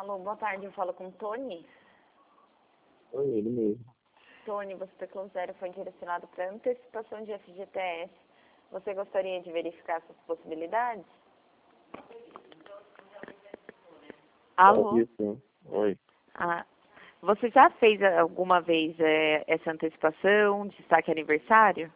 Alô, boa tarde, eu falo com o Tony. Oi, ele mesmo. Tony, você teclou 0 foi direcionado para antecipação de FGTS. Você gostaria de verificar essas possibilidades? Alô? Sim. Oi. Ah, você já fez alguma vez essa antecipação, destaque aniversário?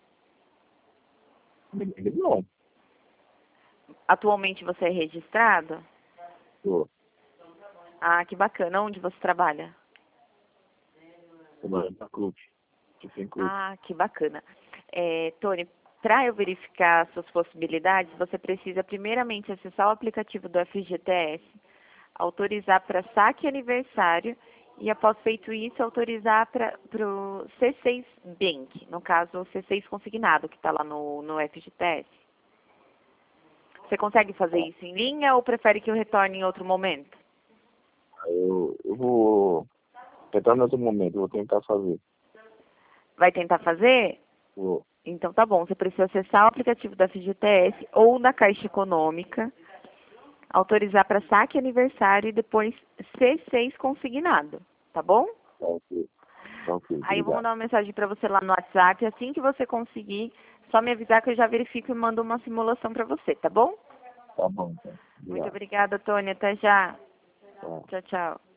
Ele não. Atualmente você é registrado? Tô. Ah, que bacana. Onde você trabalha? Trabalhando na clube. Em clube. Ah, que bacana. Tony, para eu verificar as suas possibilidades, você precisa primeiramente acessar o aplicativo do FGTS, autorizar para saque aniversário e, após feito isso, autorizar para o C6 Bank, no caso, o C6 consignado, que está lá no FGTS. Você consegue fazer isso em linha ou prefere que eu retorne em outro momento? Eu vou tentar no outro momento, eu vou tentar fazer. Vai tentar fazer? Vou. Então tá bom, você precisa acessar o aplicativo da FGTS ou da Caixa Econômica, autorizar para saque aniversário e depois C6 consignado, tá bom? Tá ok. Tá ok, Aí eu vou obrigado. mandar uma mensagem para você lá no WhatsApp, assim que você conseguir, só me avisar que eu já verifico e mando uma simulação para você, tá bom? Tá bom, então. Muito Obrigado. obrigada, Tônia, até já. Tá. Tchau, tchau.